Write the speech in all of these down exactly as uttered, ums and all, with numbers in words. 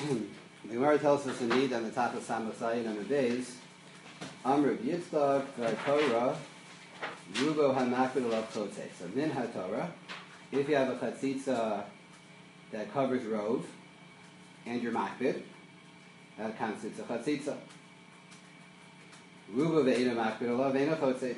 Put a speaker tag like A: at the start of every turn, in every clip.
A: The Gemara tells us indeed on the top of Samach on the days, Amr Yitzchak Torah Rubo Hamakbid Alav Chotze. So Min HaTorah, if you have a chatzitza that covers rov and your makbid, that constitutes a chatzitza. Rubo ve'ena makbid alav ve'ena chotze.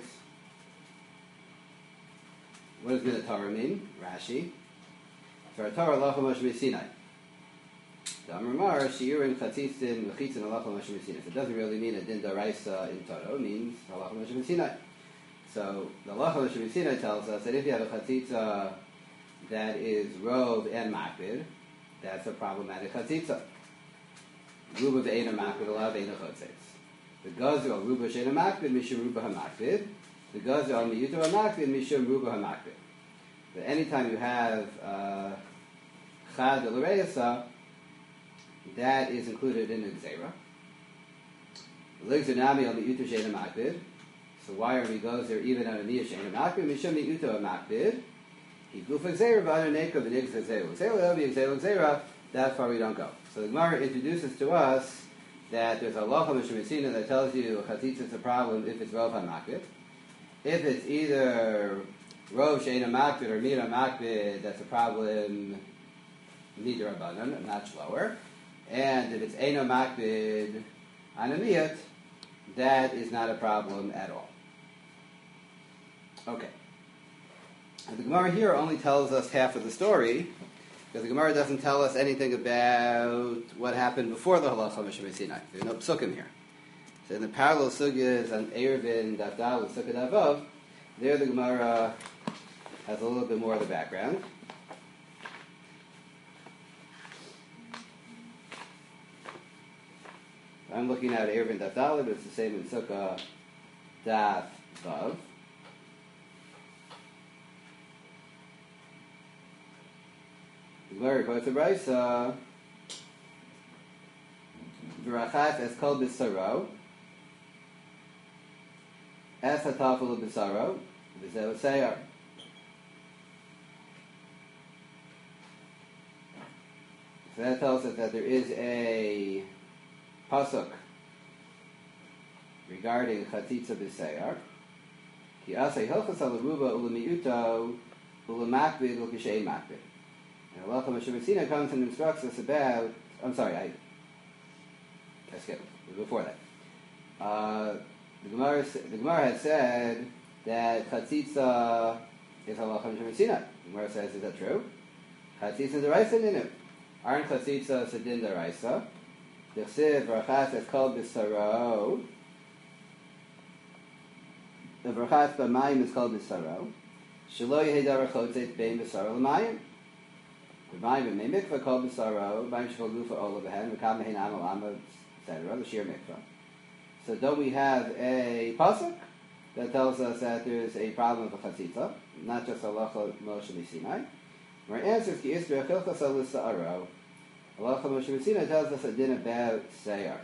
A: What does Min HaTorah mean? Rashi. For Torah Lacha Moshe Sinai. Damar Shiurim Chatzitzin Mechitzin Halacha Moshe Sinai. So it doesn't really mean a din daraisa in Torah. It means Halacha Moshe Sinai. So the Halacha Moshe Sinai tells us that if you have a chatzitza that is rov and makbid, that's a problematic chatzitza. Ruba ve'ena makbid alav ve'ena chotzeitz. The gazel ruba she'ena makbid mishum ruba hamakbid. The gazel miyuto hamakbid mishum ruba hamakbid. But anytime you have uh, chad l'reisa, that is included in the gzeira. L'gzunami al miyuto she'ena makbid. So why are we gozer even on a niyah she'ena makbid mishum miyuto hamakbid? He gufa gzeira v'anu neko v'nig gzeira. Gzeira will be gzeira gzeira. That far we don't go. So the Gemara introduces to us that there's a halacha mishum that tells you chatzitza is a problem if it's rov hamakbid. If it's either rov she'ena makbid or mina makbid, that's a problem neither abanan, much lower. And if it's eno makbid anamiyat, that is not a problem at all. Okay. And the Gemara here only tells us half of the story, because the Gemara doesn't tell us anything about what happened before the halacha Moshe Sinai. There's no psukim here. So in the parallel sugyas on Eruvin, Daf Daled, Sukkah Davav, there the Gemara has a little bit more of the background. I'm looking at Eruvin Daf Daled, but it's the same in Sukkah Daf Vav. The Gemara quotes a brisa. V'rachas es kol b'saro, es hatafel b'saro, v'zeh v'seyar. So that tells us that there is a pasuk regarding chatzitza b'seyar. Ki asay hilchas al ruba u'lemiuto u'lemakbid u'kishay makbid. And Halacha Moshe Sinai comes and instructs us about. I'm sorry, I, I skipped before that. Uh, the Gemara, the Gemara had said that chatzitza is Halacha Moshe Sinai. The Gemara says, is that true? Chatzitza deraisa ninu. Aren't chatzitza sedin deraisa? D'chsiv rachas is called b'saro. The rachas b'mayim is called b'saro. Shelo yehi darach chotzeit bein b'saro l'mayim. The Mayim may mikvah called b'saro, Mayim shekol gufa all of the hen, V'kam mehin amal amma, et cetera. The sheer mikvah. So don't we have a pasuk that tells us that there is a problem with the chatzitza, not just halacha Moshe Sinai? Our answer is ki isra chilchas al l'sa'aro. Halacha Moshe Sinai tells us a din about seyar.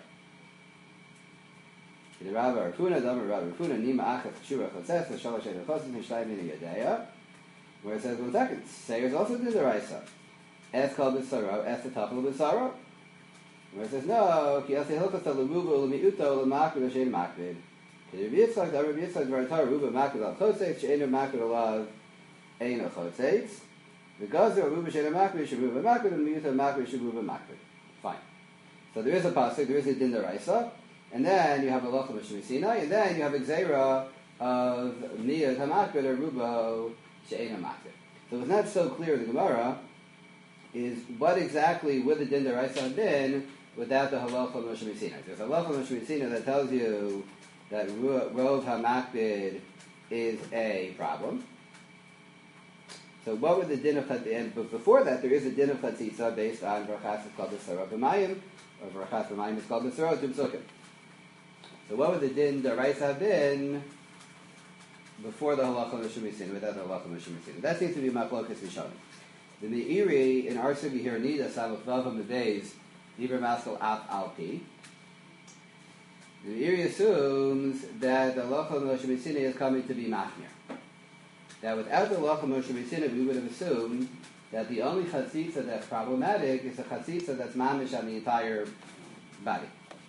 A: The Rabbi Rafuna, the Rabbi Rafuna, nima achas shura chatzes, v'shalosh ein chosim hishtayim min yadeya. Where it says, one second, seyar is also din deraisa. Es called b'saro, es hatafel b'saro. Where it says, no, ki asay hilchas al l'ruba u'lemiuto u'lemakbid u'shein makbid. Ki Rabbi Yitzchak, the Rabbi Yitzchak, v'ratar ruba makbid al chotzeitz, she'enu makbid alav eino chotzeitz. V'gazer ruba she'enu makbid, she'ruba makbid, u'lemiuto makbid, she'ruba makbid. Fine. So there is a pasuk, there is a din deraisa, and then you have a halacha Moshe Sinai, and then you have a gzeira of niyat hamakbid or ruba she'enu makbid. So it's not so clear in the Gemara is what exactly would the din deraisa have been without the halacha Moshe Sinai. There's a halacha Moshe Sinai that tells you that rov hamakbid is a problem. So what would the din of chatzitza? But before that, there is a din of chatzitza based on brachas is called b'saro b'mayim, or brachas b'mayim is called b'saro d'psukim. So what would the din deraisa have been before the halacha Moshe Sinai, without the halacha Moshe Sinai? That seems to be machlokas rishonim. The Meiri, in our sugi here, Nida, Samach Vavam Bebeis, Libra Maskal Af Alpi. The Meiri assumes that the halacha Moshe Sinai is coming to be machmir. That without the halacha Moshe Sinai, we would have assumed that the only chatzitza that's problematic is a chatzitza that's mamish on the entire body.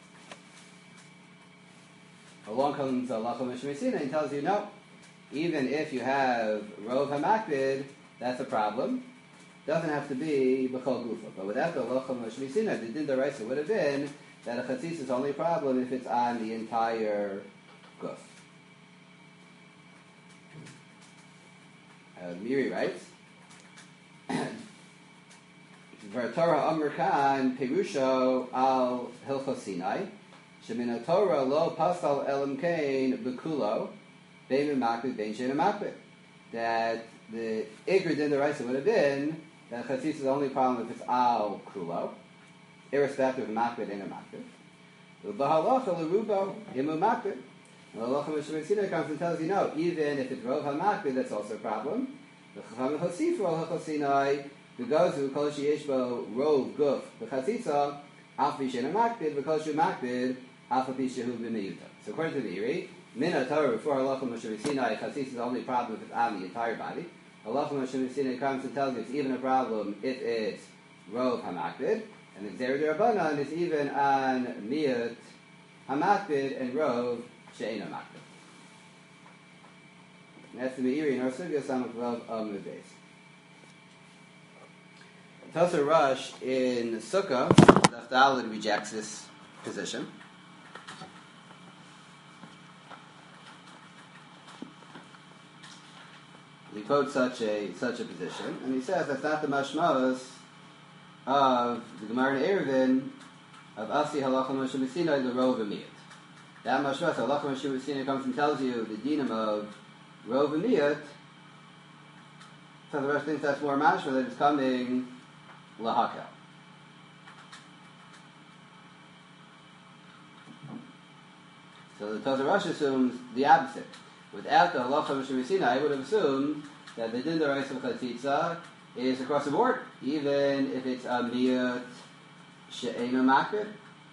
A: Along comes Allah Mishmisina and tells you, no, even if you have Rov HaMakbid, that's a problem. Doesn't have to be B'chol Gufa. But without the Allah Mishmisina, the Din D'Oraisa would have been that a chatzitza is only a problem if it's on the entire guf. Uh, Miri writes, Torah Amr Khan Perusho al Hilchos Sinai Shemin Torah lo pasal elam kain bekulo bein makbid bein shein makbid. That the Igrid in the Raisa would have been that chatzitza is the only problem if it's al kulo, irrespective of makbid and a makbid. The bahalacha lerubo imu makbid. The halacha Mishmei comes and tells you no, even if it's rov hamakbid, that's also a problem. The chachamim hosifu al Hilchos Sinai V'gozu kol sheyesh bo rov guf v'chatzitza alf b'shein makbid v'kol shu makbid alf b'shehu b'meyuta. So according to the Iri, min Torah before halacha Moshe Sinai, chatzitza is the only problem if it's on the entire body. Halacha Moshe Sinai comes and tells you it's even a problem if it's rov hamakbid, and the Gzera D'Rabbanan is even on miyut hamakbid and rov she'ein hamakbid. That's the Meiri in our sugya samach vav amud beis. Tosar Rush in Sukkah, Daf Daled rejects this position. He quotes such a such a position, and he says that's not the mashmos of the Gemara in Eruvin of Asi Halacha Moshe Sinai the Rov Amiyat. That mashmos Halacha Moshe Sinai comes and tells you the dinam of Rov Amiyat. So the Rush thinks that's more mashma that it's coming lahakel. So the Tosar Rush assumes the opposite. Without the halacha Moshe Sinai, I would have assumed that the din d'oraisa of chatzitza is across the board, even if it's a miyut she'eino makbid.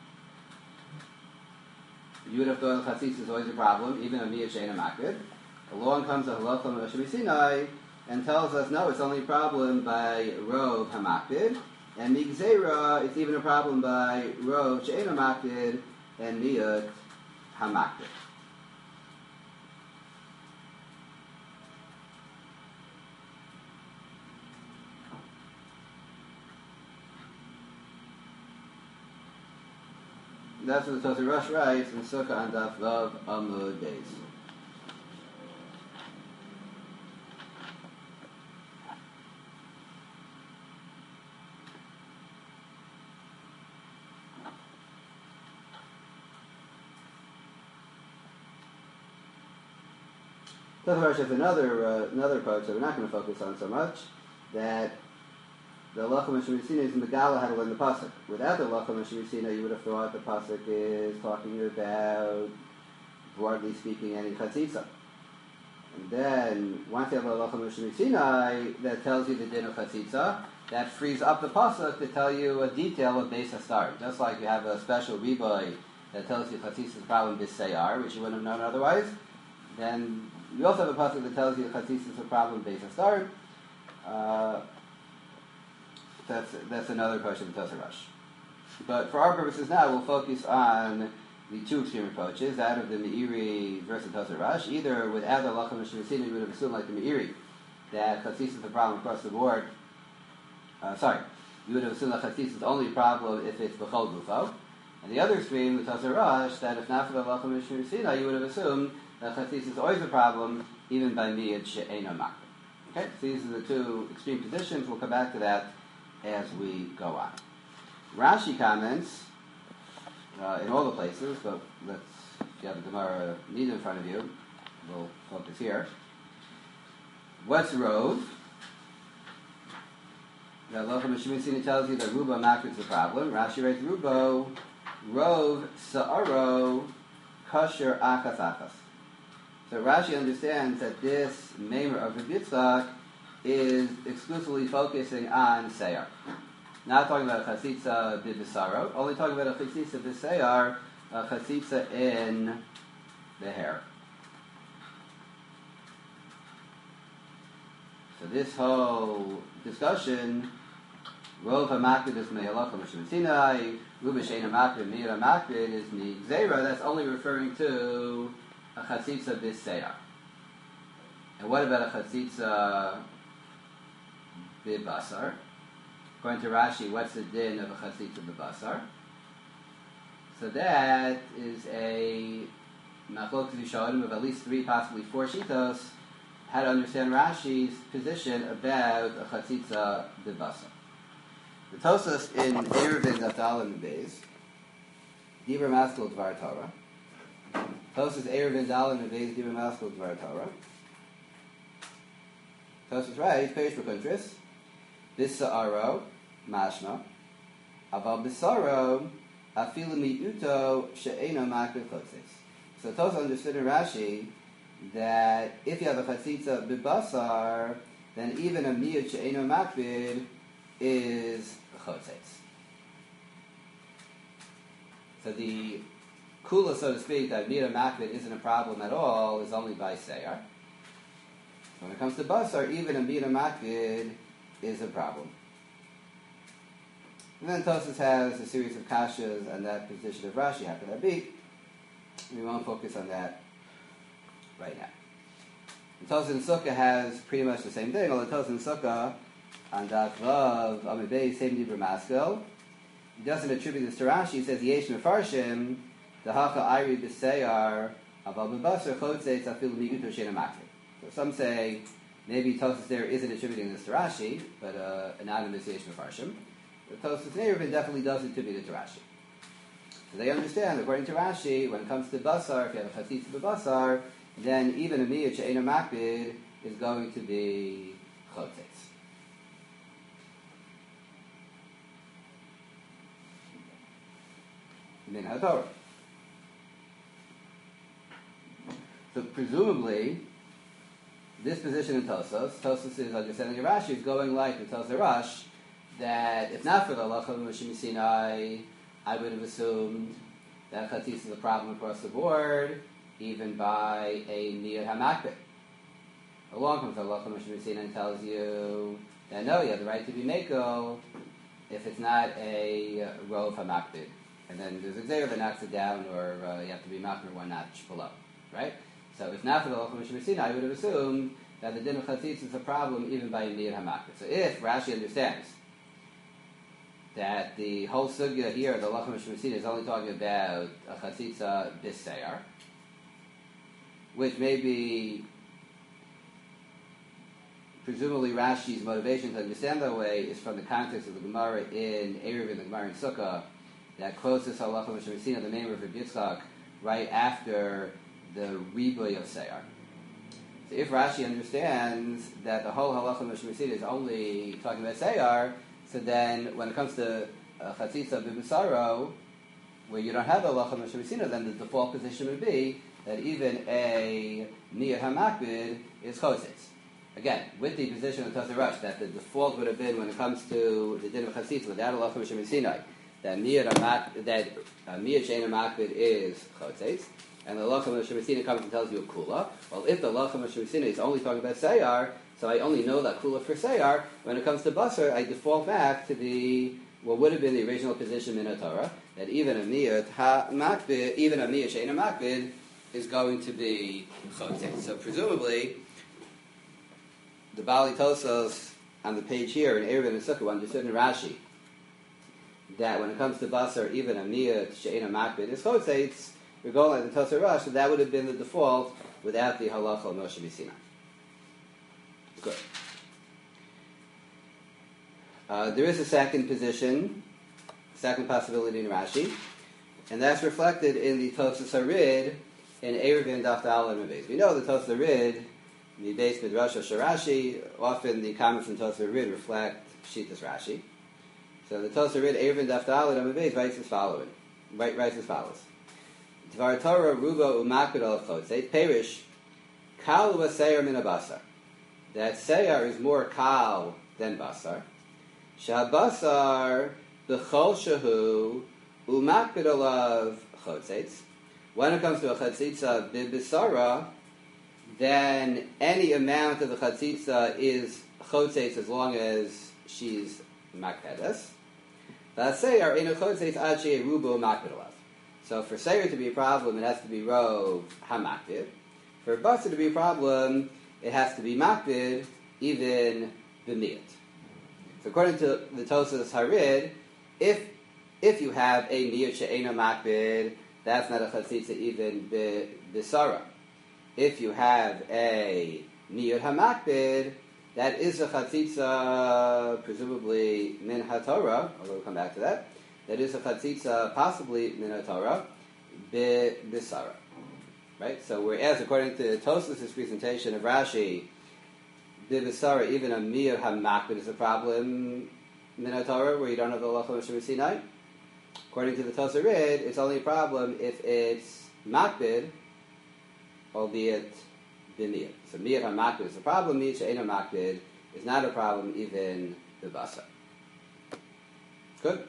A: You would have thought chatzitza is always a problem, even a miyut she'eino makbid. Along comes the halacha Moshe Sinai and tells us, no, it's only a problem by rov hamakbid, and migzera, it's even a problem by rov she'eino makbid and miyut hamakbid. That's what the Tosar Rush writes in Sukkah on Daf Vav Amud Beis. Tosar Rush has another uh, another approach that we're not going to focus on so much, that the halacha Moshe Sinai is Megala how to learn the pasuk. Without the halacha Moshe Sinai, you would have thought the pasuk is talking about, broadly speaking, any chatzitza. And then once you have the halacha Moshe Sinai that tells you the din of chatzitza, that frees up the pasuk to tell you a detail of Beis Hastar. Just like you have a special riboy that tells you chatzitza is a problem b'seyar, which you wouldn't have known otherwise. Then we also have a pasuk that tells you chatzitza is a problem Beis Hastar. Uh, That's that's another question of Tosar Rush. But for our purposes now, we'll focus on the two extreme approaches, that of the Meiri versus Tosar Rush. Either without the halacha Moshe Sinai, you would have assumed like the Meiri that chatzitza is a problem across the board. Uh, sorry, you would have assumed that chatzitza is the only problem if it's b'chol gufo. And the other extreme, the Tosar Rush, that if not for the halacha Moshe Sinai, you would have assumed that chatzitza is always a problem, even by miyut she'eino makbid. Okay, so these are the two extreme positions. We'll come back to that as we go on. Rashi comments uh, in all the places, but let's, if you have the Gemara need in front of you, we'll focus here. What's Rov? The halacha Moshe Sinai tells you that Rubo Makbid is the problem. Rashi writes Rubo, Rov Sa'aro Kasher Achas Achas. So Rashi understands that this Meimer of Rabbi Yitzchak is exclusively focusing on Seyar. Not talking about a chatzitza b'bisaro, only talking about a chatzitza b'seyar, a chatzitza in the hair. So this whole discussion, Rov HaMakbid is Me'alacha Moshe Sinai, Ruba Shein HaMakbid, Meir HaMakbid is Migzeira. That's only referring to a Chatzitza B'Seyar. And what about a Chatzitza B'Basar? According to Rashi, what's the din of a Chatzitza B'Basar? So that is a Machlokes Rishonim of at least three, possibly four shitos, how to understand Rashi's position about a Chatzitza B'Basar. The Tosas in Eruvin Dafdal and Beis, Dibur Maskul Dvar Torah. Tosas Eruvin Dal and Beis, Dibur Maskul Dvar Torah. Tosas writes, Perish B'Kuntris, Bisa'aro, Mashma, Aval Bisa'aro, Afilu Mi'uto, She'eno Makbid Chotzes. So Tosas understood in Rashi that if you have a Chatzitza B'Basar, then even a Miyut She'eno Makbid is Chotzes. So the kula, so to speak, that Miyut Makbid isn't a problem at all is only by Seyar. When it comes to Basar, even a Miyut Makbid is a problem. And then Tosas has a series of kashas and that position of Rashi. How could that be? We won't focus on that right now. And Tosas in Sukkah has pretty much the same thing, although Tosas in Sukkah on Daf Vav, Amud Beis, same Dibur Maskil. He doesn't attribute this to Rashi. He says, Yesh Mefarshim, the Hacha Ayri B'Seyar, Aval B'Basar, Chotzeitz, Afilu Mi'uto She'eno Makbid. So some say, maybe Tosas there isn't attributing this to Rashi, but uh, anonymous Yesh Mefarshim. But Tosas in Eruvin definitely does attribute it to Rashi. So they understand, according to Rashi, when it comes to Basar, if you have a Chatzitza B'Basar, then even a Miyut She'eno Makbid is going to be Chotzeitz. Min HaTorah. So presumably, this position in Tosas, Tosas is understanding of Rashi, is going like the Tosas Rash, that if not for the halacha of Moshe Sinai, I would have assumed that Chatzitza is a problem across the board, even by a Miyut HaMakbid. Along comes the halacha of Moshe Sinai and tells you that no, you have the right to be Meko if it's not a Rov HaMakbid. And then there's a Gzeira that knocks it down, or uh, you have to be Makmer one notch below. Right? So if not for the halacha of Moshe Sinai, I would have assumed that the din of Chatzitza is a problem even by a Miyut HaMakbid. So if Rashi understands that the whole sugya here, the halacha of Moshe Sinai, is only talking about a Chatzitza B'Seyar, which may be presumably Rashi's motivation to understand that way is from the context of the Gemara in Eruvin, the Gemara in Sukkah, that quotes this halacha of Moshe Sinai, the name of Rabbi Yitzchak, right after the Riboy of Seyar. So if Rashi understands that the whole halacha of Moshe Sinai is only talking about Seyar, so then when it comes to uh, Chatzitza B'Basaro, where you don't have the halacha of Moshe Sinai, then the default position would be that even a Miyut HaMakbid is Chotzitz. Again, with the position of Tosas Rush, that the default would have been when it comes to the din of Chatzitza, without halacha of Moshe Sinai, that Miyut HaMakbid, that uh, Miyut She'eno Makbid is Chotzitz, and the halacha of Moshe Sinai comes and tells you a kula. Well, if the halacha of Moshe Sinai is only talking about Seyar, so I only know that kula for Seyar, when it comes to Basar, I default back to the what would have been the original position in a Torah, that even a Miyut HaMakbid, even a Miyut She'eno Makbid, is going to be Chotzitz. So presumably, the Bali Tosas on the page here in Eruvin and Sukkah understood in Rashi that when it comes to Basar, even a Miyut She'eno Makbid is Chotzitz. We're going like the Tosas Rush, so that would have been the default without the halacha of Moshe Sinai. Good. Uh, there is a second position, second possibility in Rashi, and that's reflected in the Tosas Harid in Eruvin Daf Dal and Beis. We know the Tosas Harid, the Beis Midrash of Rashi, often the comments in Tosas Harid reflect Shitas Rashi. So the Tosas Harid Eruvin Daf Dal and Beis writes as following. Writes as follows. Dvar Torah Ruba Umakbid al Chotzeit Perish Kal Seir Min Basar. That Seyar is more Kal than Basar. Shabasar B'chol Shahu Umakbid alav Chotzeitz. When it comes to a Chatzitza B'Basara, then any amount of the Chatzitza is chotzeitz as long as she's makpedes. V'aseyar eno chotzeitz ad shei rubo makped alav. So for seir to be a problem, it has to be rov hamakpid. For basar to be a problem, it has to be makpid, even b'miyat. So according to the Tosas Harid, if if you have a miyat she'ena makpid, that's not a chatzitza even b'sara. If you have a miyat hamakpid, that is a chatzitza, presumably min haTorah, although we'll come back to that. That is a chatzitza, possibly min haTorah, b'sara. Right? So whereas according to Tosas' presentation of Rashi, b'sara, even a miyat hamakpid is a problem min haTorah, where you don't have the halacha of Moshe Sinai. According to the Tosas Harid, it's only a problem if it's makpid, albeit b'miyat. So miyat hamakpid is a problem. Miyat she'ena makpid is not a problem, even the basa. Good.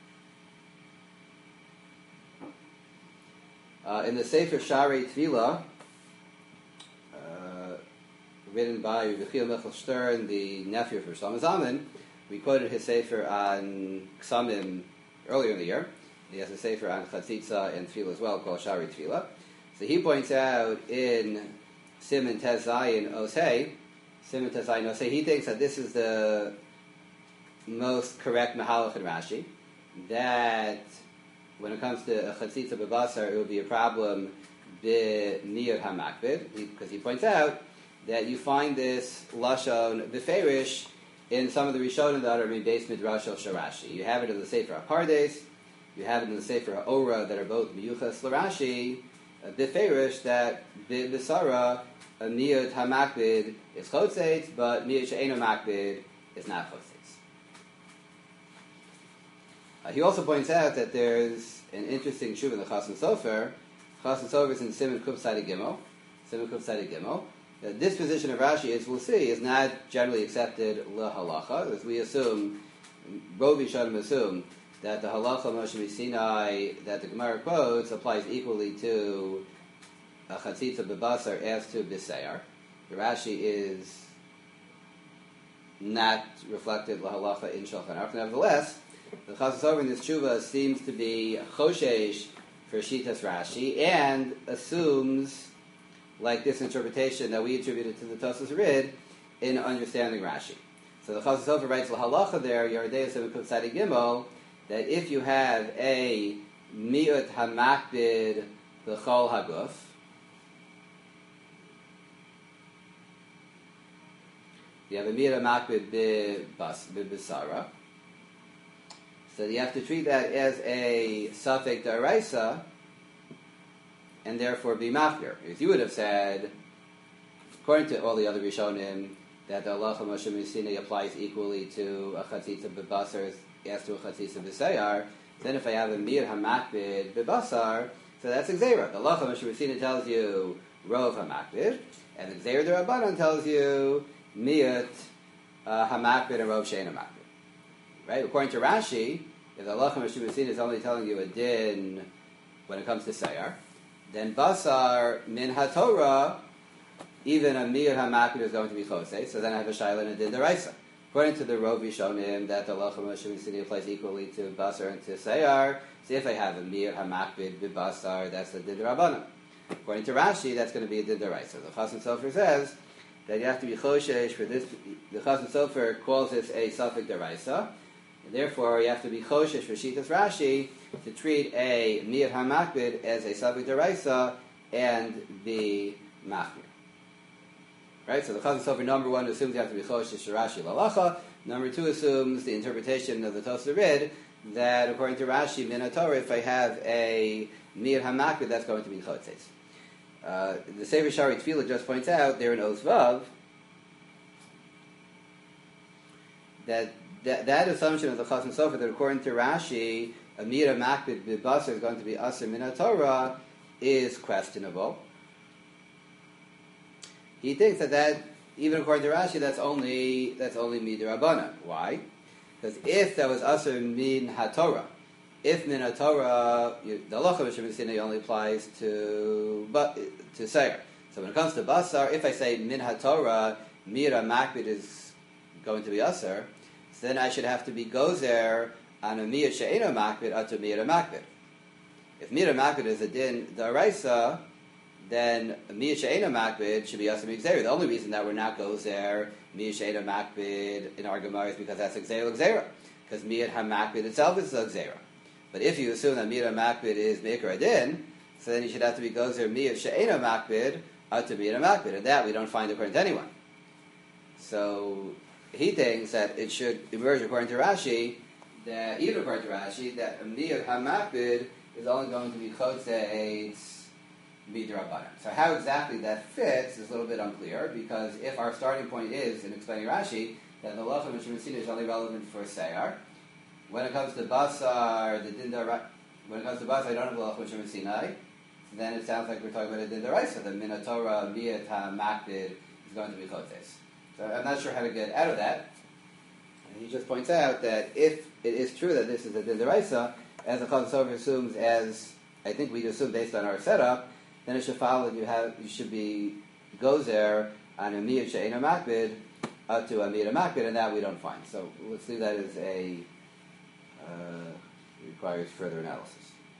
A: Uh, in the Sefer Sharei Tefillah, uh, written by Yechiel Michal Stern, the nephew of Shlomo Zalman, we quoted his Sefer on Ksamim earlier in the year. He has a Sefer on Chatzitza and Tefillah as well, called Sharei Tefillah. So he points out in Siman Tez Zayin Osei, Siman Tez Zayin Osei, he thinks that this is the most correct Mahalach in Rashi, that when it comes to a Chatzitza B'Basar, it would be a problem b'niyot hamakbid, because he points out that you find this Lashon B'Ferish in some of the Rishonim that are in Beis Midrash of Sharashi. You have it in the Sefer HaPardes, you have it in the Sefer HaOra that are both Miyuchas L'Rashi, uh, B'Ferish, that B'Basara, a Niyot HaMakbid is Chotzeitz, but Niyot She'eno Makbid is not Chotzeitz. Uh, he also points out that there's an interesting shuv in the Chasam Sofer. Chasam Sofer is in Siman Kuf Tzaddik Gimel. Siman Kuf Tzaddik Gimel. Uh, this position of Rashi, as we'll see, is not generally accepted lahalacha, as we assume, Rov Yishanim assume, that the halacha Moshe Sinai that the Gemara quotes applies equally to a chatzitza b'basar as to b'seyar. The Rashi is not reflected lahalacha in Shulchan Aruch. Nevertheless, the Chasam Sofer in this tshuva seems to be choshesh for Shitas Rashi and assumes, like this interpretation that we attributed to the Tosas Harid, in understanding Rashi. So the Chasam Sofer writes lahalacha there, Yeridei Siman Kuf Tzaddik Gimel, that if you have a miut hamakbid b'chol haguf, you have a miut hamakbid b'basara, so you have to treat that as a suffix d'oraisa, and therefore be mafkir. If you would have said, according to all the other Rishonim, that the halacha Moshe Sinai applies equally to a chatzitza b'basar as to a chatzitza b'seyar, then if I have a mir hamakbid b'basar, so that's exera. The halacha Moshe Sinai tells you rov hamakbid, and the exera d'Rabbanan tells you miyut uh, hamakbid and rov she'en hamakbid. Right? According to Rashi, if the halacha Moshe Sinai is only telling you a din when it comes to seyar, then basar min haTorah, even a miyut hamakbid is going to be chosei. So then I have a shaila and a din deraisa. According to the Rov Yishonim, that the halacha Moshe Sinai applies equally to basar and to seyar. So if I have a miyut hamakbid b'basar, that's a din derabanan. According to Rashi, that's going to be a din deraisa. The Chasam Sofer says that you have to be choshesh for this. The Chasam Sofer calls this a suffix deraisa. And therefore, you have to be choshesh for Shitas Rashi to treat a miyut hamakbid as a suffix deraisa and be machmir. Right? So the Chasam Sofer, number one, assumes you have to be choshesh for Rashi l'alacha. Number two assumes the interpretation of the Tosas Harid that according to Rashi, min haTorah, if I have a miyut hamakbid, that's going to be chotzeitz. Uh, the Sefer Sharei Tefillah just points out there in Oz Vav that That, that assumption of the Chasam Sofer that according to Rashi, a miyut hamakbid b'basar is going to be aser min haTorah is questionable. He thinks that that, even according to Rashi, that's only that's only midrabanan. Why? Because if that was aser min haTorah, if min haTorah, the halacha Moshe Sinai only applies to but to seir. So when it comes to basar, if I say min haTorah, miyut hamakbid is going to be Aser, so then I should have to be Gozer on a Miyat She'ena Makbid Atu Miyat Makbid. If Miyat Makbid is a Din D'Oraisa, then Miyat She'ena Makbid should be Aser Migzera. The only reason that we're not Gozer Miyat She'ena Makbid in our Gemara is because that's Gzera Gzera. Because Miyat HaMakbid itself is a Gzera. But if you assume that Miyat HaMakbid is Meikar Adin, so then you should have to be Gozer Miyat She'ena Makbid Atu Miyat HaMakbid. And that we don't find according to anyone. So he thinks that it should emerge according to Rashi, that even according to Rashi, that Miyat HaMakbid is only going to be Chotzeitz Midrabanan. So how exactly that fits is a little bit unclear, because if our starting point is, in explaining Rashi, that the Halacha of Shemisina is only relevant for Seyar, when it comes to Basar, the Dinda, when it comes to Basar, I don't have the Halacha of Shemisina, then it sounds like we're talking about a Dinda Raisa, the Minatorah Miyat HaMakbid is going to be Chotzeitz. So I'm not sure how to get out of that. And he just points out that if it is true that this is a Dinda Raisa, as the Chazal Sofer assumes, as I think we'd assume based on our setup, then it should follow that you have you should be Gozer on a Miyat She'ena Makbid up to a Miyat Makbid, and that we don't find. So let's leave that as a uh, requires further analysis.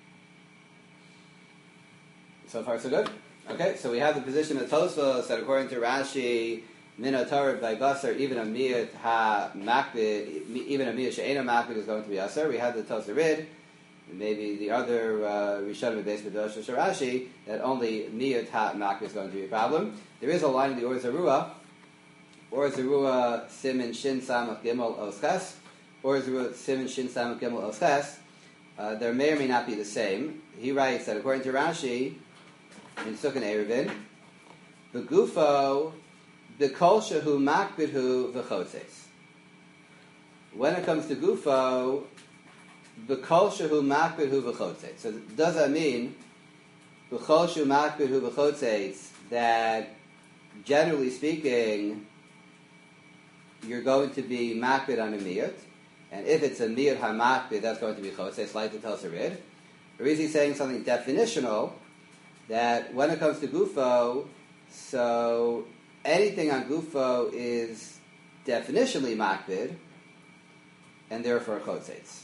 A: So far, so good. Okay, so we have the position of Tosfos that according to Rashi, Minotaur by Basar, even a Miyat Ha Makbid, even a Miyat She'ena Makbid is going to be Asar. We have the Tosfos Rid. Maybe the other Rishonim based with Rosh Rashi that only Miyat Ha Makbid is going to be a problem. There is a line in the Or Zarua, Or Zarua Simin Shin Samach Gimel Osches, Or Zarua Simin Shin Samach Gimel Osches. Uh, there may or may not be the same. He writes that according to Rashi in Sukkot Eruvin, Begufo Bekol Shehu Makbidhu V'Chotzes. When it comes to Gufo, B'kol shehu makbidhu v'chotzeitz. So does that mean b'kol shehu makbidhu v'chotzeitz that generally speaking you're going to be makbid on a miyat, and if it's a miyat ha-makbid, that's going to be chotzeitz, like the Tosarid? Or is he saying something definitional that when it comes to gufo, so anything on gufo is definitionally makbid and therefore chotzeitz?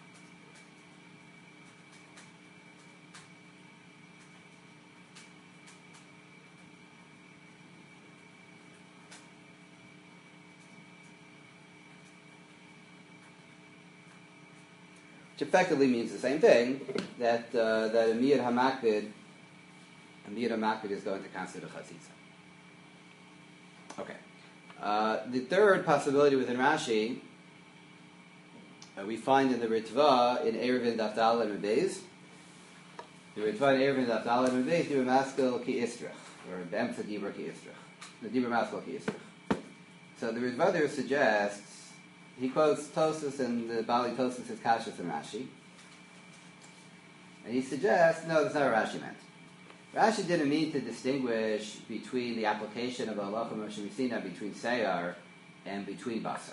A: Which effectively means the same thing, that uh, that a miyat hamakbid, a miyat hamakbid is going to constitute a chatzitza. Okay. Uh, the third possibility within Rashi, uh, we find in the Ritva in Eruvin Daf Daled and Beis. The Ritva in Eruvin Daf Daled and Beis, Dibur Maskil Ki Istrich, or B'emtza Dibur Ki Istrich. The Dibur Maskil Ki Istrich. So the Ritva there suggests, he quotes Tosfos and the Bali Tosfos is Kashas and Rashi. And he suggests, no, that's not what Rashi meant. Rashi didn't mean to distinguish between the application of Halacha Moshe Messina between Seyar and between Basar.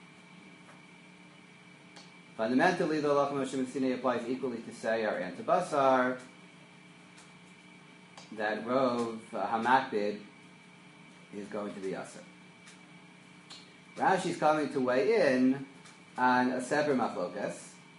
A: Fundamentally, the Halacha Moshe Messina applies equally to Seyar and to Basar. That Rov uh, Hamakbid is going to be Asar. Rashi's coming to weigh in on a separate machlokas.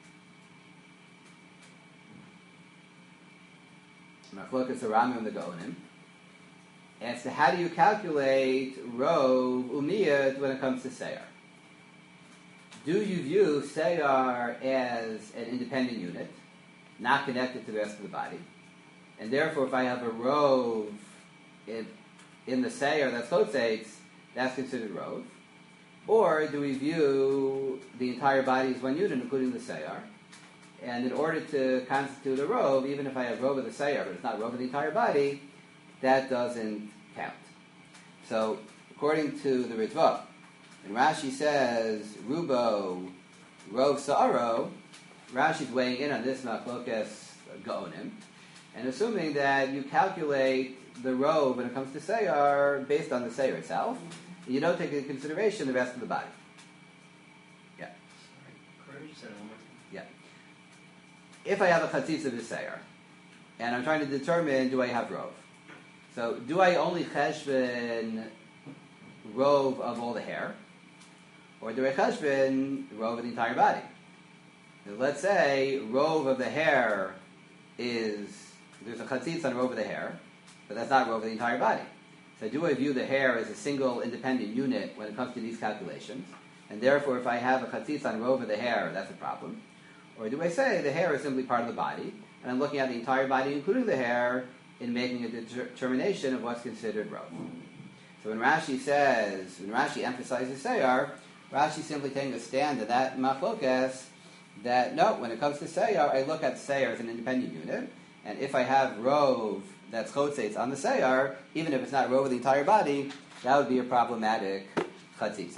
A: Machlokas Aramim and the Gaonim. As to how do you calculate Rov Umiyat when it comes to Seyar? Do you view Seyar as an independent unit, not connected to the rest of the body? And therefore, if I have a Rov in, in the Seyar that's Chotzeitz, that's considered Rov? Or do we view the entire body as one unit, including the Seyar? And in order to constitute a Rov, even if I have Rov of the Seyar, but it's not Rov of the entire body, that doesn't count. So, according to the Ritva, when Rashi says, Rubo, Rov Sa'aro, Rashi's weighing in on this Machlokas Gaonim, and assuming that you calculate the Rov when it comes to Seyar based on the Seyar itself, you don't take into consideration the rest of the body. Yeah.
B: Sorry. Could you say it one more time?
A: Yeah. If I have a chatzitza b'seir, and I'm trying to determine, do I have rov? So, do I only cheshbon rov of all the hair? or do a cheshbon rove of the entire body. Now, let's say rove of the hair is, there's a chatzitz on rove of the hair, but that's not rove of the entire body. So do I view the hair as a single independent unit when it comes to these calculations? And therefore, if I have a chatzitz on rove of the hair, that's a problem. Or do I say the hair is simply part of the body, and I'm looking at the entire body, including the hair, in making a determination of what's considered rove? So when Rashi says, when Rashi emphasizes Seyar, Rashi simply taking a stand to that machlokas, that no, when it comes to Seyar, I look at Seyar as an independent unit, and if I have rove that's chotzeitz on the Seyar, even if it's not rove of the entire body, that would be a problematic chatzitza.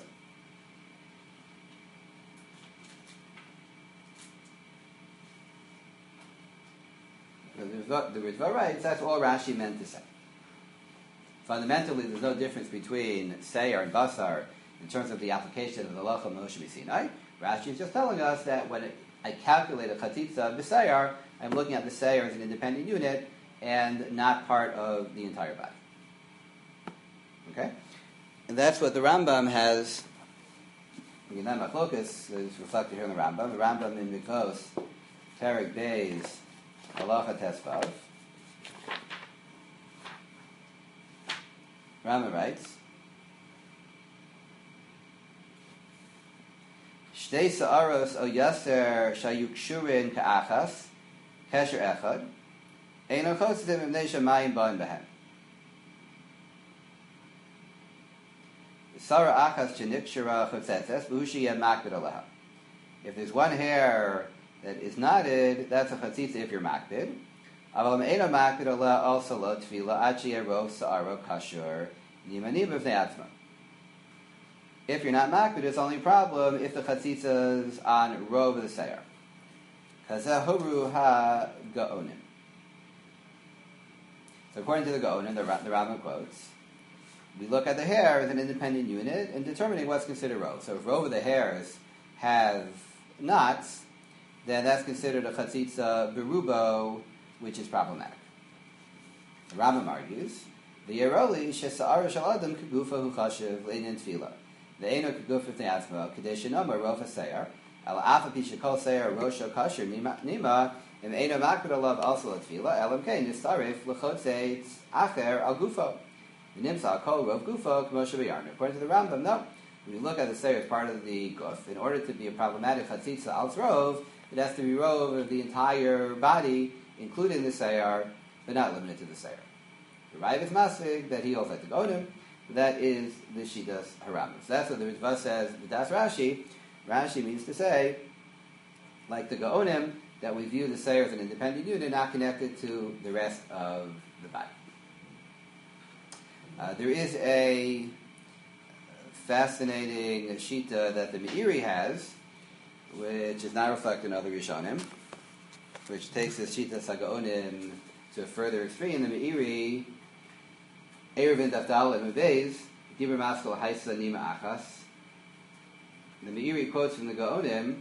A: The Ritva writes, that's all Rashi meant to say. Fundamentally, there's no difference between Seyar and Basar in terms of the application of the Halacha Moshe B'Sinai. Rashi is just telling us that when it, I calculate a Chatzitza of the Seyar, I'm looking at the Seyar as an independent unit and not part of the entire body. Okay? And that's what the Rambam has. Again, that machlokas is reflected here in the Rambam. The Rambam in Mikvos, Perek Beis, Halacha Tesvav. Rambam writes, Shtei sa'aros o yaser shayukshurin ka'achas, kesher echad, eino chotzitim ibnei shamayim ba'im behem. Sara achas shenikshara chotzetzes, v'hushi yeh makbid aleha. If there's one hair that is knotted, that's a chatzitza if you're makbid. Aval me'eno makbid aleha also lo tefila ad sheyeh rov sa'aro kashur nimanim b'fnei atzma. If you're not makbid, it's only a problem if the chatzitza is on rov of the seir. Kazehuru ha gaonim. So according to the gaonim, the, the Rambam quotes, we look at the hair as an independent unit and determining what's considered rov. So if rov of the hairs have knots, then that's considered a chatzitza berubo, which is problematic. The Rambam argues, the yeroli shesa'ar shel adam kegufa hu chashiv leinin tefila. The eno kegufa fnei atzma kadesh shenoma rov haseir al afa pi shekol seir rosho kasher nima im eno makbid alav also tefila elam kein nistarif lechotzeitz acher al gufo. Nimsa kol rov gufo k'moshe b'yarnu. According to the Rambam, no. When you look at the seir as part of the guf, in order to be a problematic chatzitza al rov, it has to be rov of the entire body, including the seir, but not limited to the seir. The Rav is masig that he holds like the Gonim, that is the Shitas Harambam. So that's what the Ritva says. The Das Rashi, Rashi means to say, like the Gaonim, that we view the seir as an independent unit, not connected to the rest of the body. Uh, there is a fascinating shita that the Meiri has, which is not reflected in other Rishonim, which takes the shita Sagaonim to a further extreme. The Meiri, Erevin Dafdal and Mebez, Dibur Maskal Haisa Nima Achas. The Meiri quotes from the Gaonim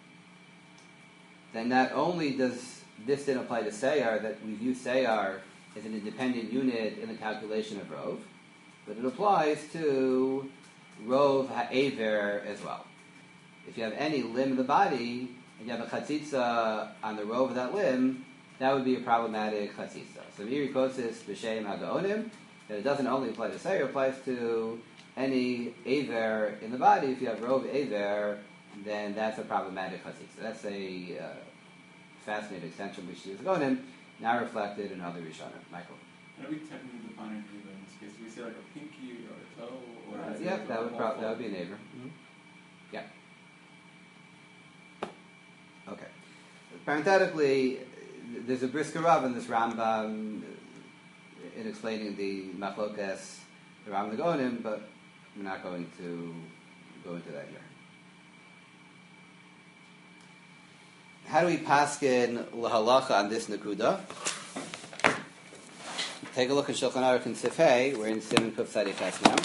A: that not only does this didn't apply to Seyar, that we view Seyar as an independent unit in the calculation of Rov, but it applies to Rov Ha'ever as well. If you have any limb of the body, and you have a chatzitza on the Rov of that limb, that would be a problematic chatzitza. So Meiri quotes this B'Shem HaGaonim, that it doesn't only apply to Seyar, it applies to any Aver in the body. If you have Rov Aver, then that's a problematic chatzitza. That's a uh, fascinating extension which is Gaonim, now reflected in other Rishonim. Michael?
C: How do we technically define an Aver in this case? Do we say like a pinky or a toe? Or
A: Uh, yeah, that would, pro- that would be an Aver. Mm-hmm. Yeah. Okay. Parenthetically, there's a brisker Rav in this Rambam in explaining the Machlokas, the Rambam Gaonim, but we're not going to go into that here. How do we paskin lahalacha on this nakuda? Take a look at Shulchan Aruch and Sifhei. We're in Siman Kuf Tzaddik now.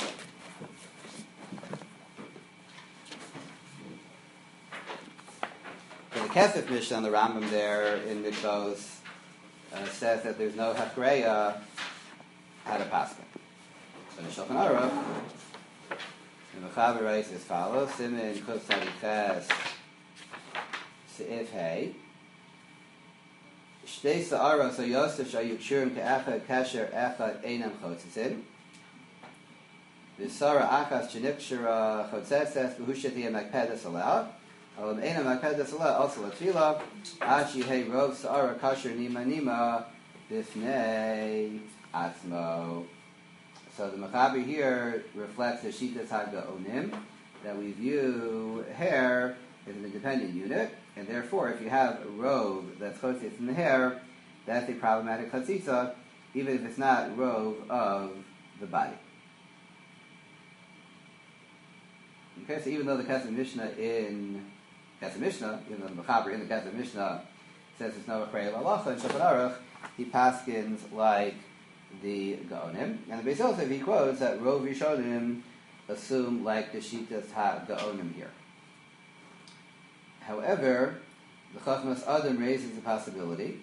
A: So the Kesef Mishnah on the Rambam there in Mikvos uh, says that there's no hafreya how to paskin. So in Shulchan Aruch, The Mechaber writes as follows: Simin Kuf Tzadiches Seif Hey. Shtei Sa'aros Yosef Shayu Kshurim Ke'echad Kasher Echad Einam Chotzitzin. V'Sara Achas Shenikshara Chotzetzes V'Husheti Makpedes Aleh. Alam Einam Makpedes Aleh also Latfila. Ashi Hey Rov Sa'ara Kasher Nima Nima Bifnei Atzmo. So the Mechaber here reflects the Shitas HaGaonim, that we view hair as an independent unit, and therefore if you have a robe that's chotzitz in the hair, that's a problematic chatzitza, even if it's not robe of the body. Okay, so even though the Kesef Mishnah in Kesef Mishnah, even though the Mechaber in the Kesef Mishnah says it's no Achrei Lalacha and Shulchan Aruch, he paskins like the Gaonim, and the Beis Yosef he quotes that Rov Rishonim assume like the Shitas Ha-Gaonim here. However, the Chachmas Adam raises the possibility,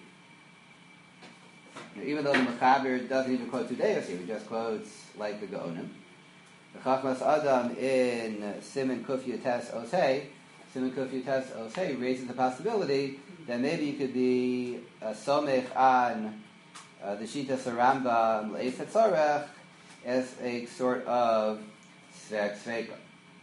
A: now, even though the Mechaber doesn't even quote Tudeios here, he just quotes like the Gaonim. The Chachmas Adam in Siman Kuf Yutes Osei, Siman Kuf Yutes Osei raises the possibility that maybe you could be a somech on Uh, the Shitas Rambam Leis Hatzarech as a sort of Svek Sveka.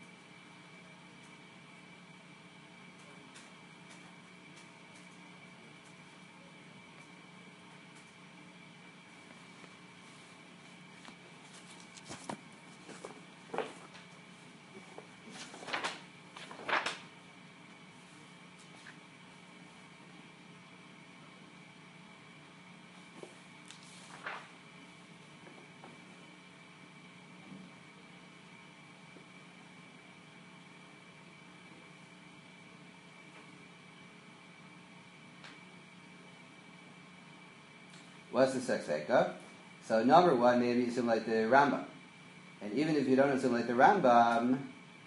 A: What's the Sekseka? So number one, maybe you assume like the Rambam. And even if you don't assume like the Rambam,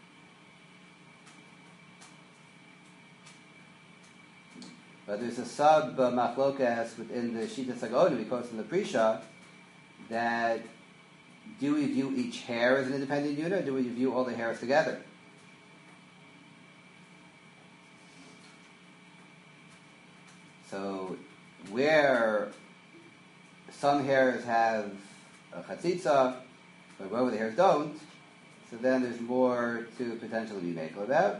A: but there's a sub uh, machlokas within the Shita Sagonim, he quotes in the Prisha, that do we view each hair as an independent unit, or do we view all the hairs together? So where some hairs have a chatzitza, but where the hairs don't, so then there's more to potentially be made about.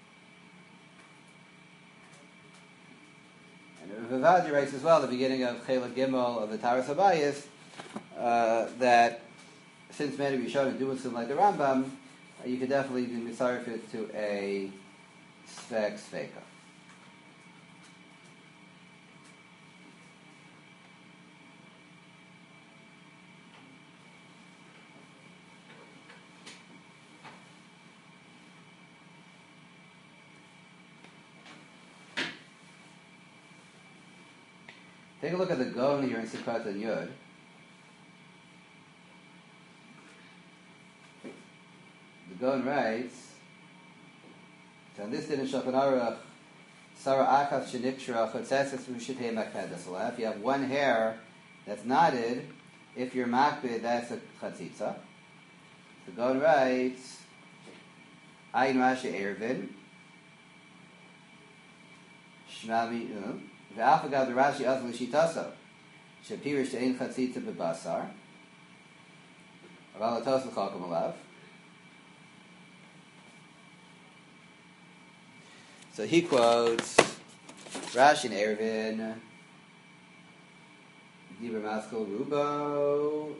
A: And Rav Vavaji writes as well at the beginning of Chelek Gimel of the Taras Habayis uh, that since many Rishonim do assume like the Rambam, uh, you could definitely be misarif to a Svek Sveka. Take a look at the Gon here in Sikat and Yud. The Gon writes, so on this din in Shulchan Aruch, Sara Achas Shenikshra Chotzetzes V'Shitei Makpedes. If you have one hair that's knotted, if you're makbid, that's a chatzitza. The Gon writes, Ayin Rashi Ervin, Shmami, you know, V'afagav the Rashi Azal Shitaso Shapirish Ein Chatzitza B'Basar Aval Atos L'Chalkom Alav. So he quotes Rashi and Ervin Dibur Maskal Rubo.